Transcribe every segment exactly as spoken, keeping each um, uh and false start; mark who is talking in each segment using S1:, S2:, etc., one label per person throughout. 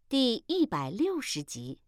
S1: 第一百六十集。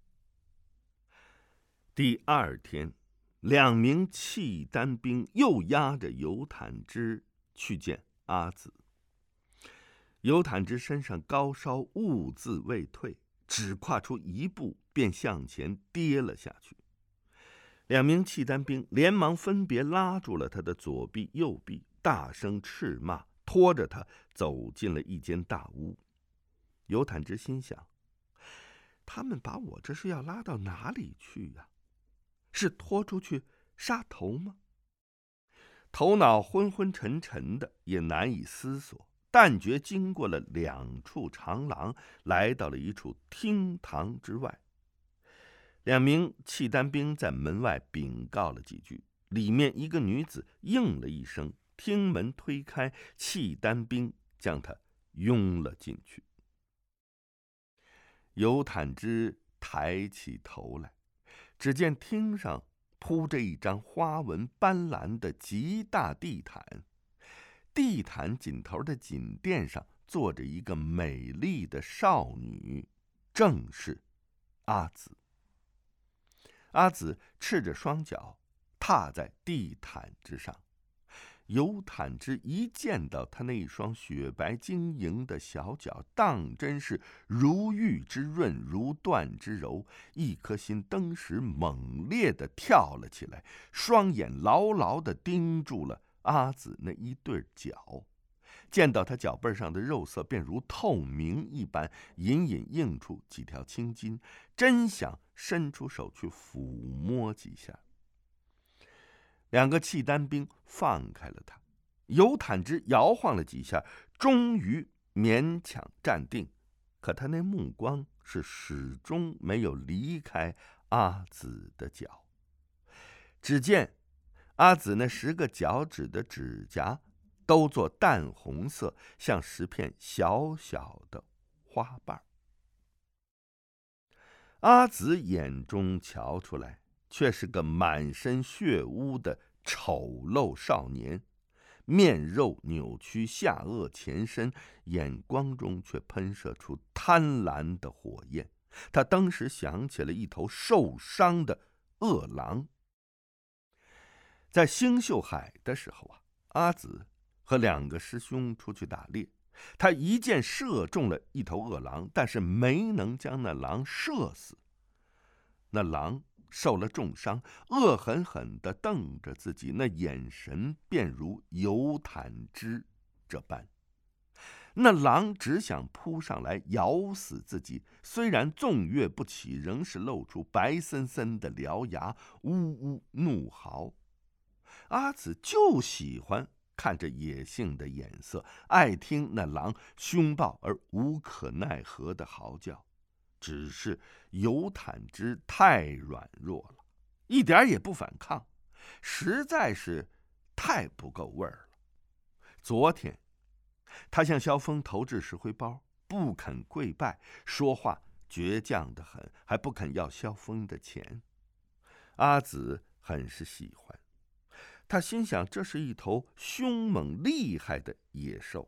S2: 第二天，两名契丹兵又押着尤坦之去见阿紫。尤坦之身上高烧兀自未退，只跨出一步便向前跌了下去。两名契丹兵连忙分别拉住了他的左臂右臂，大声斥骂，拖着他走进了一间大屋。尤坦之心想，他们把我这是要拉到哪里去呀、啊？是拖出去杀头吗？头脑昏昏沉沉的，也难以思索，但觉经过了两处长廊，来到了一处厅堂之外。两名契丹兵在门外禀告了几句，里面一个女子应了一声，厅门推开，契丹兵将她拥了进去。尤坦之抬起头来，只见厅上铺着一张花纹斑斓的极大地毯，地毯尽头的锦垫上坐着一个美丽的少女，正是阿紫。阿紫赤着双脚踏在地毯之上，尤坦之一见到他那一双雪白晶莹的小脚，当真是如玉之润，如缎之柔，一颗心登时猛烈地跳了起来，双眼牢牢地盯住了阿紫那一对脚。见到他脚背上的肉色便如透明一般，隐隐映出几条青筋，真想伸出手去抚摸几下。两个契丹兵放开了他，尤坦之摇晃了几下，终于勉强站定，可他那目光是始终没有离开阿紫的脚。只见阿紫那十个脚趾的指甲都做淡红色，像十片小小的花瓣。阿紫眼中瞧出来，却是个满身血污的丑陋少年，面肉扭曲，下颚前伸，眼光中却喷射出贪婪的火焰。他当时想起了一头受伤的恶狼。在星宿海的时候啊，阿紫和两个师兄出去打猎，他一箭射中了一头恶狼，但是没能将那狼射死。那狼受了重伤，恶狠狠地瞪着自己，那眼神便如尤坦之这般。那狼只想扑上来咬死自己，虽然纵跃不起，仍是露出白森森的獠牙，呜呜怒嚎。阿紫就喜欢看着野性的眼色，爱听那狼凶暴而无可奈何的嚎叫。只是尤坦之太软弱了，一点也不反抗，实在是太不够味儿了。昨天他向萧峰投掷石灰包，不肯跪拜，说话倔强得很，还不肯要萧峰的钱。阿紫很是喜欢，他心想这是一头凶猛厉害的野兽。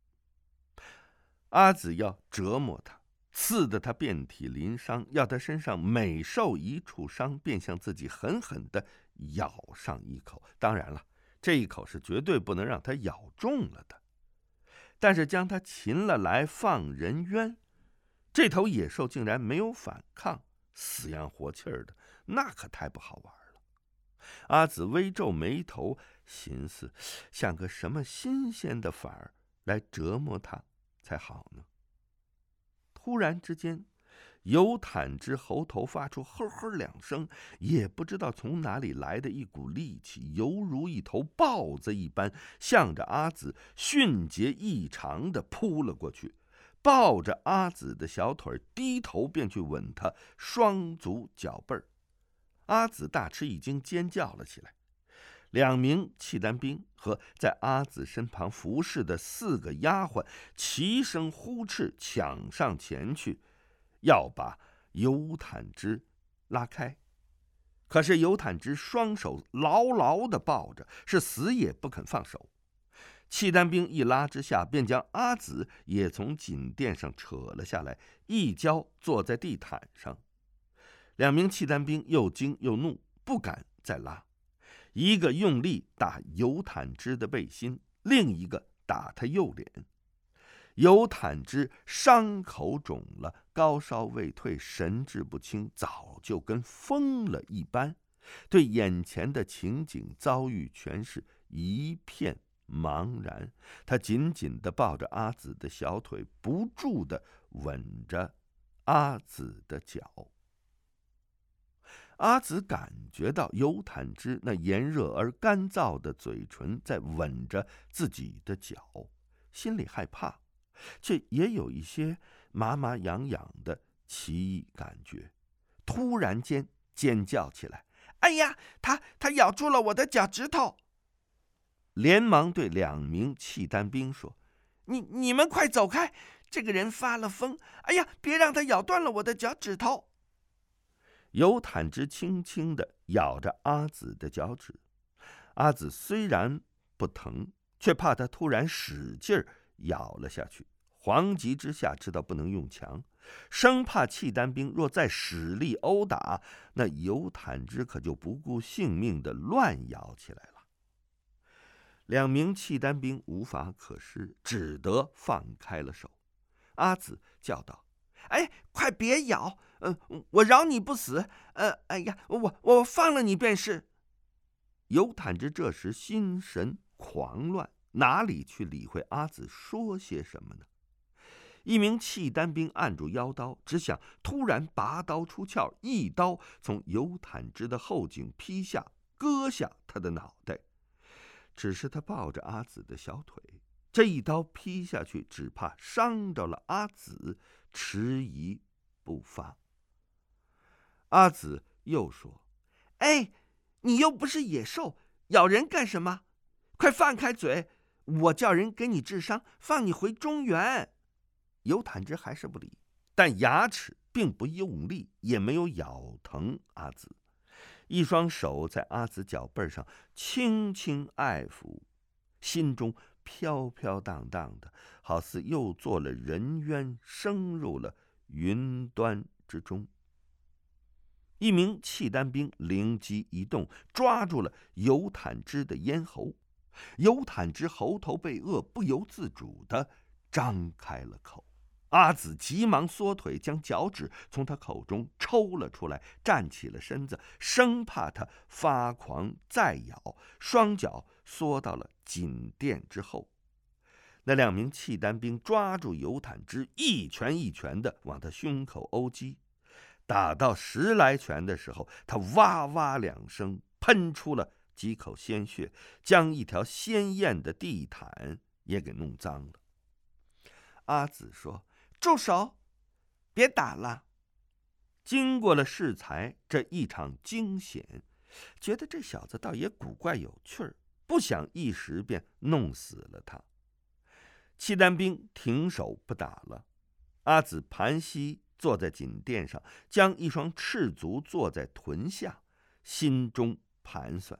S2: 阿紫要折磨他，刺得他遍体鳞伤，要他身上每受一处伤，便向自己狠狠地咬上一口。当然了，这一口是绝对不能让他咬中了的。但是将他擒了来放人冤，这头野兽竟然没有反抗，死样活气儿的，那可太不好玩了。阿紫微皱眉头，寻思想个什么新鲜的法儿来折磨他才好呢。突然之间，尤坦之喉头发出呵呵两声，也不知道从哪里来的一股力气，犹如一头豹子一般，向着阿紫迅捷异常地扑了过去，抱着阿紫的小腿，低头便去吻她双足脚背儿。阿紫大吃一惊，尖叫了起来。两名契丹兵和在阿紫身旁服侍的四个丫鬟齐声呼斥，抢上前去，要把尤坦之拉开。可是尤坦之双手牢牢地抱着，是死也不肯放手。 契丹兵一拉之下，便将阿紫也从锦垫上扯了下来，一跤坐在地毯上。两名契丹兵又惊又怒，不敢再拉，一个用力打尤坦之的背心，另一个打他右脸。尤坦之伤口肿了，高烧未退，神志不清，早就跟疯了一般，对眼前的情景遭遇全是一片茫然。他紧紧地抱着阿紫的小腿，不住地吻着阿紫的脚。阿紫感觉到尤坦之那炎热而干燥的嘴唇在吻着自己的脚，心里害怕，却也有一些麻麻痒痒的奇异感觉。突然间尖叫起来：“哎呀，他他咬住了我的脚趾头！”连忙对两名契丹兵说：“你你们快走开，这个人发了疯！哎呀，别让他咬断了我的脚趾头！”尤坦之轻轻地咬着阿紫的脚趾，阿紫虽然不疼，却怕他突然使劲咬了下去，惶急之下知道不能用强，生怕契丹兵若再使力殴打，那尤坦之可就不顾性命地乱咬起来了。两名契丹兵无法可施，只得放开了手。阿紫叫道：“哎，快别咬！呃，我饶你不死。呃，哎呀，我我放了你便是。”尤坦之这时心神狂乱，哪里去理会阿紫说些什么呢？一名契丹兵按住腰刀，只想突然拔刀出鞘，一刀从尤坦之的后颈劈下，割下他的脑袋。只是他抱着阿紫的小腿，这一刀劈下去，只怕伤着了阿紫，迟疑不发。阿紫又说：“哎，你又不是野兽，咬人干什么？快放开嘴，我叫人给你治伤，放你回中原。”尤坦之还是不理，但牙齿并不用力，也没有咬疼阿紫，一双手在阿紫脚背上轻轻爱抚，心中飘飘荡荡的，好似又做了人冤，升入了云端之中。一名契丹兵灵机一动，抓住了尤坦之的咽喉。尤坦之喉头被扼，不由自主地张开了口。阿紫急忙缩腿，将脚趾从他口中抽了出来，站起了身子，生怕他发狂再咬，双脚缩到了锦垫之后。那两名契丹兵抓住尤坦之，一拳一拳地往他胸口殴击。打到十来拳的时候，他哇哇两声喷出了几口鲜血，将一条鲜艳的地毯也给弄脏了。阿紫说：“住手，别打了。”经过了适才这一场惊险，觉得这小子倒也古怪有趣儿，不想一时便弄死了他。契丹兵停手不打了，阿紫盘膝坐在锦垫上，将一双赤足坐在臀下，心中盘算，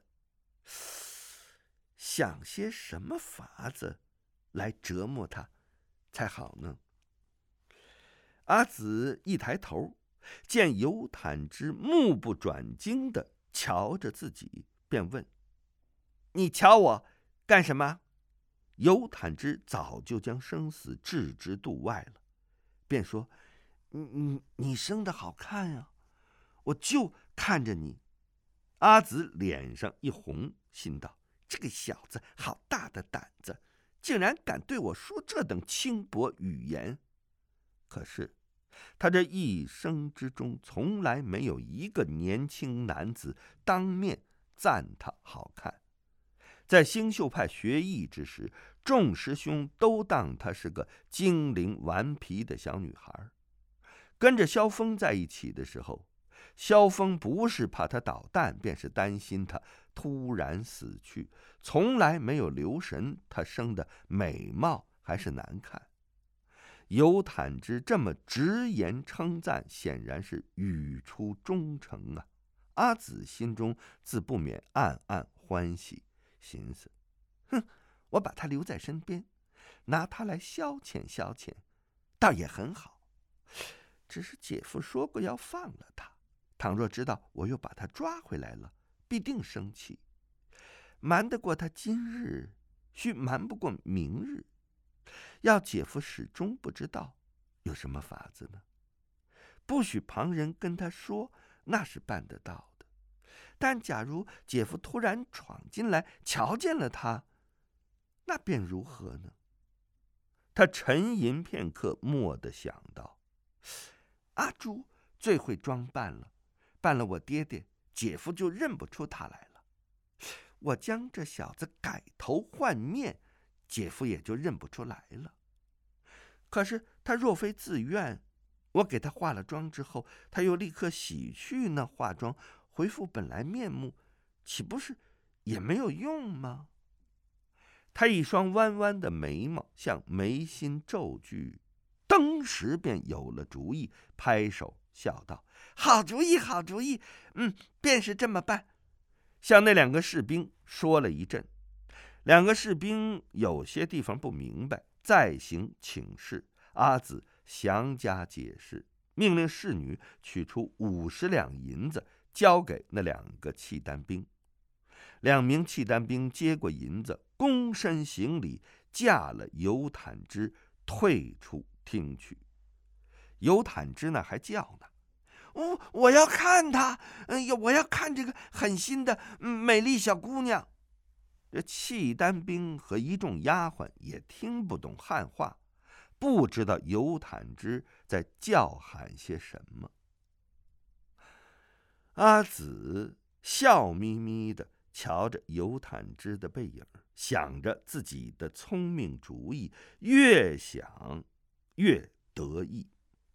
S2: 想些什么法子来折磨他才好呢？阿紫一抬头，见尤坦之目不转睛地瞧着自己，便问：“你瞧我干什么？”尤坦之早就将生死置之度外了，便说：“你你你生得好看呀，我就看着你。”阿紫脸上一红，心道：这个小子好大的胆子，竟然敢对我说这等轻薄语言。可是他这一生之中，从来没有一个年轻男子当面赞他好看。在星宿派学艺之时，众师兄都当她是个精灵顽皮的小女孩。跟着萧峰在一起的时候，萧峰不是怕他捣蛋，便是担心他突然死去，从来没有留神他生的美貌还是难看。尤坦之这么直言称赞，显然是语出忠诚啊。阿紫心中自不免暗暗欢喜，寻思：哼， 我把他留在身边，拿他来消遣消遣，倒也很好。只是姐夫说过要放了他，倘若知道我又把他抓回来了，必定生气。瞒得过他今日，须瞒不过明日。要姐夫始终不知道，有什么法子呢？不许旁人跟他说，那是办得到的。但假如姐夫突然闯进来，瞧见了他，那便如何呢？他沉吟片刻，蓦地想到，阿朱最会装扮了，扮了我爹爹，姐夫就认不出他来了。我将这小子改头换面，姐夫也就认不出来了。可是他若非自愿，我给他化了妆之后，他又立刻洗去那化妆，恢复本来面目，岂不是也没有用吗？他一双弯弯的眉毛像眉心皱聚，当时便有了主意，拍手笑道：“好主意，好主意！嗯，便是这么办。”向那两个士兵说了一阵，两个士兵有些地方不明白，再行请示。阿紫详加解释，命令侍女取出五十两银子，交给那两个契丹兵。两名契丹兵接过银子，躬身行礼，驾了尤坦之退出厅去。尤坦之呢还叫呢：“哦，我要看她，嗯，我要看这个狠心的美丽小姑娘。”这契丹兵和一众丫鬟也听不懂汉话，不知道尤坦之在叫喊些什么。阿紫笑眯眯的瞧着尤坦之的背影，想着自己的聪明主意，越想越得意。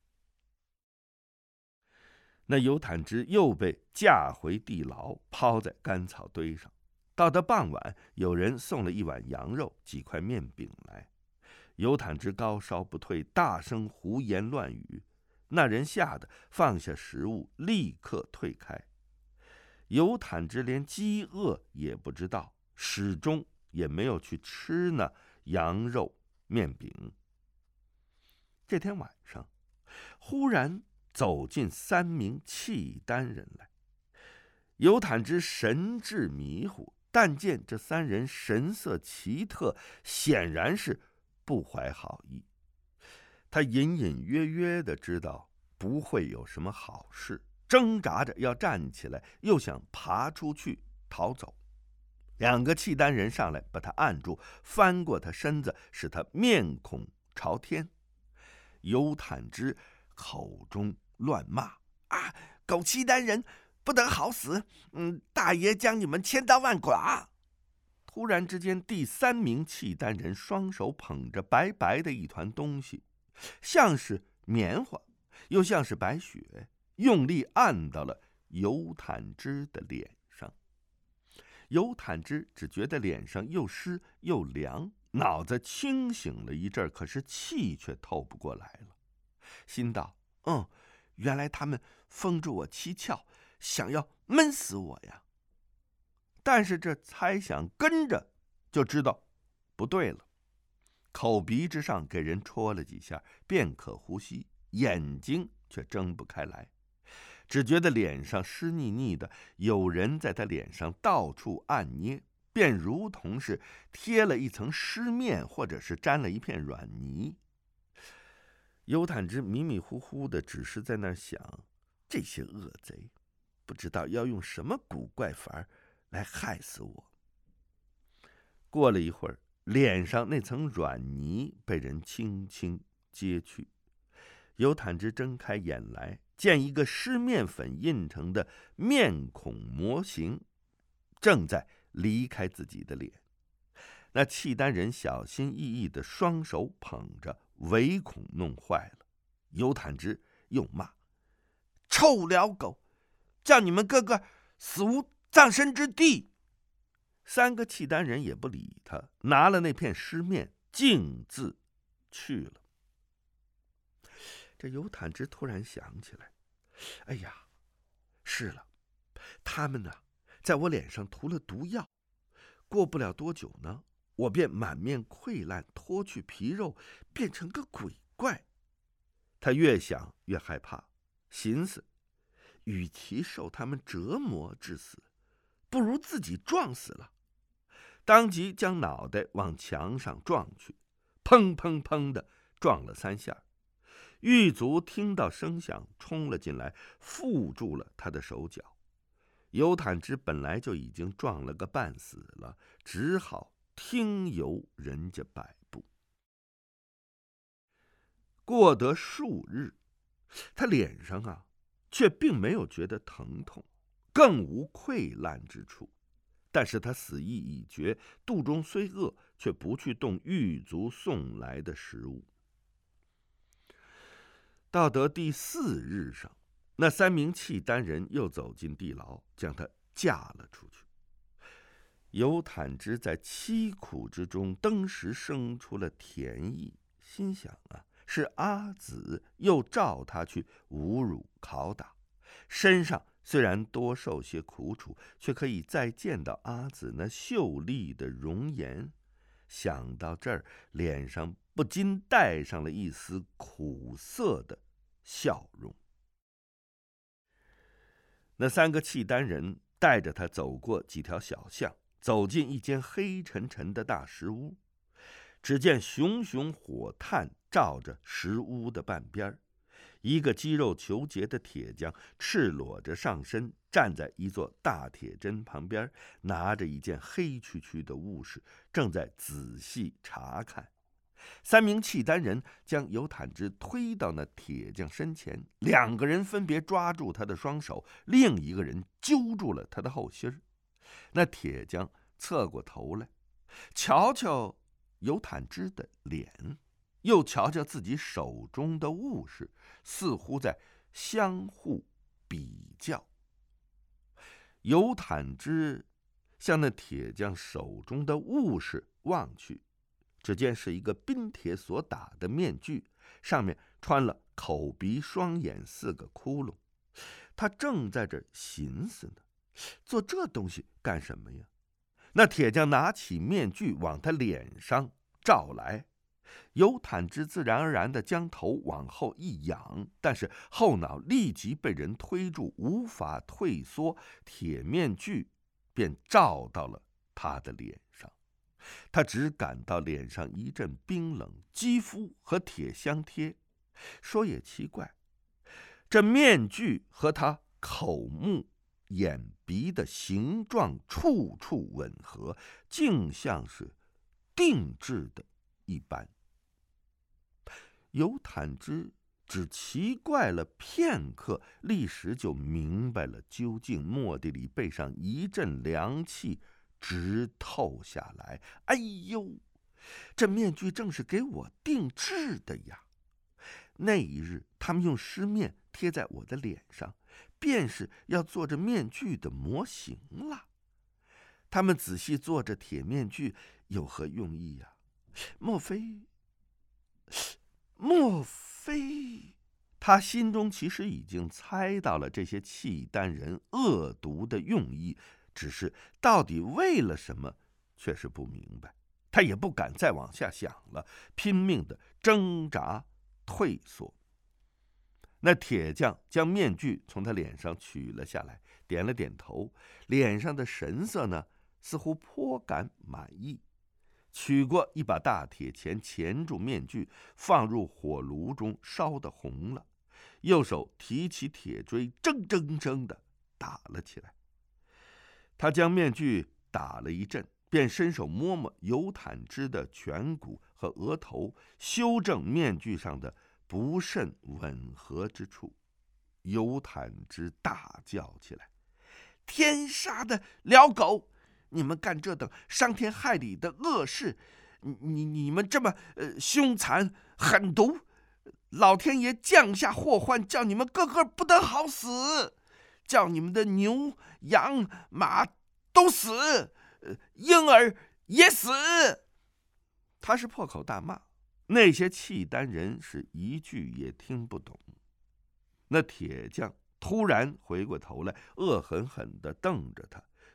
S2: 那尤坦之又被架回地牢，抛在干草堆上。到了傍晚，有人送了一碗羊肉、几块面饼来。尤坦之高烧不退，大声胡言乱语。那人吓得放下食物，立刻退开。尤坦之连饥饿也不知道，始终也没有去吃那羊肉面饼。这天晚上，忽然走进三名契丹人来。尤坦之神志迷糊，但见这三人神色奇特，显然是不怀好意。他隐隐约约的知道不会有什么好事，挣扎着要站起来，又想爬出去逃走。两个契丹人上来把他按住，翻过他身子，使他面孔朝天。尤坦之口中乱骂：“啊，狗契丹人，不得好死！嗯，大爷将你们千刀万剐！”突然之间，第三名契丹人双手捧着白白的一团东西，像是棉花，又像是白雪，用力按到了尤坦之的脸上。尤坦之只觉得脸上又湿又凉，脑子清醒了一阵，可是气却透不过来了。心道：嗯，原来他们封住我七窍，想要闷死我呀。但是这猜想跟着就知道不对了，口鼻之上给人戳了几下，便可呼吸，眼睛却睁不开来，只觉得脸上湿腻腻的，有人在他脸上到处按捏，便如同是贴了一层湿面，或者是沾了一片软泥。尤坦之迷迷糊糊的，只是在那儿想，这些恶贼不知道要用什么古怪法来害死我。过了一会儿，脸上那层软泥被人轻轻揭去，尤坦之睁开眼来，见一个湿面粉印成的面孔模型正在离开自己的脸。那契丹人小心翼翼的双手捧着，唯恐弄坏了。尤坦之又骂：“臭婊狗，叫你们个个死无葬身之地！”三个契丹人也不理他，拿了那片湿面，径自去了。这尤坦之突然想起来，哎呀，是了，他们呢，在我脸上涂了毒药，过不了多久呢， 我便满面溃烂，脱去皮肉，变成个鬼怪。他越想越害怕，寻思，与其受他们折磨致死，不如自己撞死了。当即将脑袋往墙上撞去，砰砰砰的撞了三下。狱卒听到声响，冲了进来，缚住了他的手脚。尤坦之本来就已经撞了个半死了，只好听由人家摆布。过得数日，他脸上啊，却并没有觉得疼痛，更无溃烂之处。但是他死意已决，肚中虽饿，却不去动狱卒送来的食物。到得第四日上，那三名契丹人又走进地牢，将他架了出去。尤坦之在凄苦之中，登时生出了甜意，心想啊，是阿紫又召他去侮辱拷打，身上虽然多受些苦楚，却可以再见到阿紫那秀丽的容颜。想到这儿，脸上不禁带上了一丝苦涩的笑容。那三个契丹人带着他走过几条小巷，走进一间黑沉沉的大石屋。只见熊熊火炭照着石屋的半边，一个肌肉虬结的铁匠赤裸着上身，站在一座大铁砧旁边，拿着一件黑黢黢的物事，正在仔细查看。三名契丹人将尤坦之推到那铁匠身前，两个人分别抓住他的双手，另一个人揪住了他的后心。那铁匠侧过头来，瞧瞧尤坦之的脸，又瞧瞧自己手中的物事，似乎在相互比较。尤坦之向那铁匠手中的物事望去，只见是一个冰铁所打的面具，上面穿了口鼻双眼四个窟窿。他正在这寻思呢，做这东西干什么呀？那铁匠拿起面具往他脸上照来，尤坦之自然而然地将头往后一仰，但是后脑立即被人推住，无法退缩，铁面具便照到了他的脸上。他只感到脸上一阵冰冷，肌肤和铁相贴。说也奇怪，这面具和他口目眼鼻的形状处处吻合，竟像是定制的一般。尤坦之只奇怪了片刻，立时就明白了究竟，蓦地里背上一阵凉气直透下来。哎呦，这面具正是给我定制的呀！那一日他们用湿面贴在我的脸上，便是要做这面具的模型了。他们仔细做这铁面具有何用意呀？莫非莫非他心中其实已经猜到了这些契丹人恶毒的用意，只是到底为了什么却是不明白。他也不敢再往下想了，拼命的挣扎退缩。那铁匠将面具从他脸上取了下来，点了点头，脸上的神色呢，似乎颇感满意。取过一把大铁钳，钳住面具，放入火炉中，烧得红了。右手提起铁锥，铮铮铮的打了起来。他将面具打了一阵，便伸手摸摸尤坦之的颧骨和额头，修正面具上的不甚吻合之处。尤坦之大叫起来：“天杀的辽狗！你们干这等伤天害理的恶事，你你你们这么呃凶残狠毒，老天爷降下祸患，叫你们个个不得好死，叫你们的牛羊马都死，呃、婴儿也死。”他是破口大骂，那些契丹人是一句也听不懂。那铁匠突然回过头来，恶狠狠地瞪着他，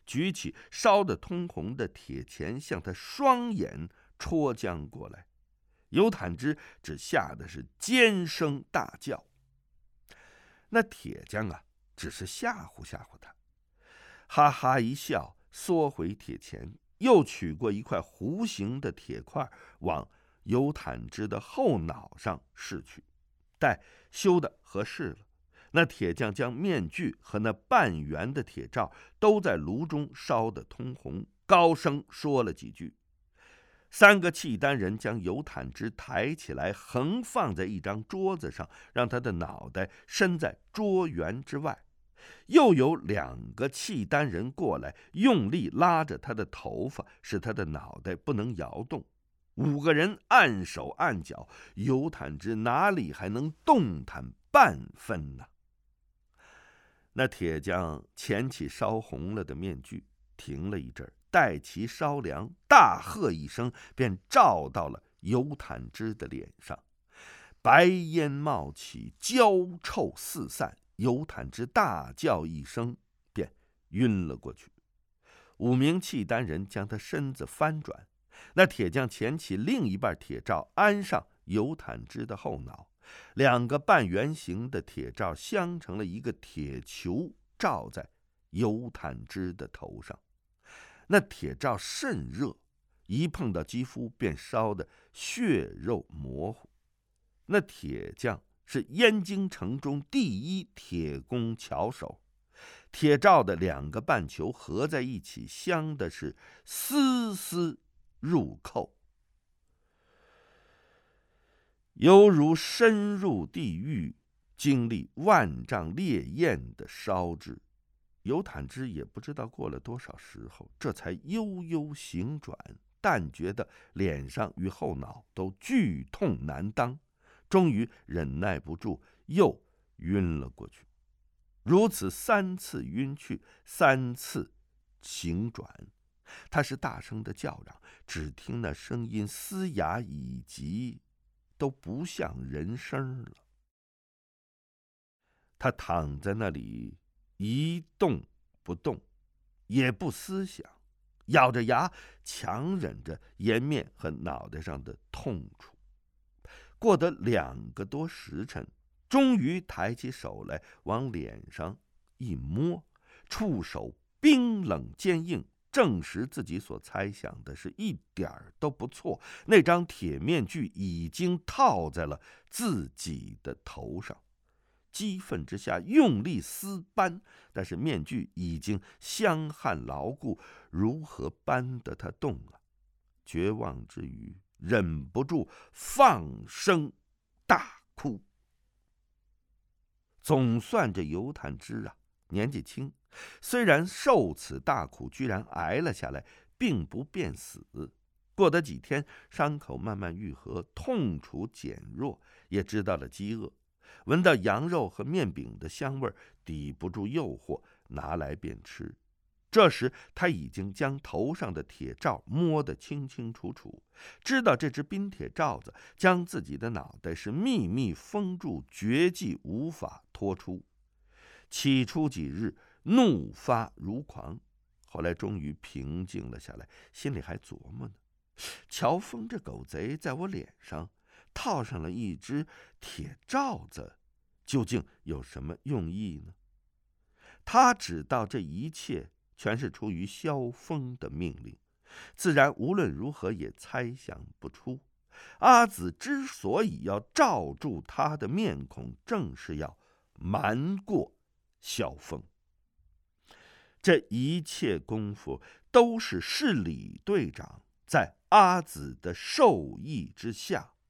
S2: 举起烧得通红的铁钳，向他双眼戳将过来。尤坦之只吓得是尖声大叫。那铁匠啊，只是吓唬吓唬他，哈哈一笑，缩回铁钳，又取过一块弧形的铁块，往尤坦之的后脑上试去。待修得合适了，那铁匠将面具和那半圆的铁罩都在炉中烧得通红，高声说了几句。三个契丹人将尤坦之抬起来，横放在一张桌子上，让他的脑袋伸在桌缘之外。又有两个契丹人过来，用力拉着他的头发，使他的脑袋不能摇动。五个人按手按脚，尤坦之哪里还能动弹半分呢？那铁匠捡起烧红了的面具，停了一阵，待其烧凉，大喝一声，便照到了尤坦之的脸上。白烟冒起，焦臭四散，尤坦之大叫一声，便晕了过去。五名契丹人将他身子翻转，那铁匠捡起另一半铁罩，安上尤坦之的后脑，两个半圆形的铁罩镶成了一个铁球，罩在尤坦之的头上。那铁罩甚热，一碰到肌肤便烧得血肉模糊。那铁匠是燕京城中第一铁工巧手，铁罩的两个半球合在一起，镶的是丝丝入扣，犹如深入地狱，经历万丈烈焰的烧制。尤坦之也不知道过了多少时候，这才悠悠醒转，但觉得脸上与后脑都剧痛难当，终于忍耐不住，又晕了过去。如此三次晕去，三次醒转，他是大声的叫嚷，只听那声音嘶哑以及都不像人声了。他躺在那里一动不动，也不思想，咬着牙强忍着颜面和脑袋上的痛楚。过得两个多时辰，终于抬起手来，往脸上一摸，触手冰冷坚硬，证实自己所猜想的是一点儿都不错，那张铁面具已经套在了自己的头上。激愤之下用力撕扳，但是面具已经香汗牢固，如何扳得他动啊？绝望之余，忍不住放声大哭。总算这尤坦之啊，年纪轻，虽然受此大苦，居然挨了下来，并不便死。过得几天，伤口慢慢愈合，痛楚减弱，也知道了饥饿。闻到羊肉和面饼的香味，抵不住诱惑，拿来便吃。这时他已经将头上的铁罩摸得清清楚楚，知道这只冰铁罩子将自己的脑袋是秘密封住，绝技无法脱出。起初几日怒发如狂，后来终于平静了下来，心里还琢磨呢：乔峰这狗贼在我脸上套上了一只铁罩子，究竟有什么用意呢？他知道这一切全是出于萧峰的命令，自然无论如何也猜想不出，阿紫之所以要罩住他的面孔，正是要瞒过萧峰。这一切功夫都是是李队长在阿紫的授意之下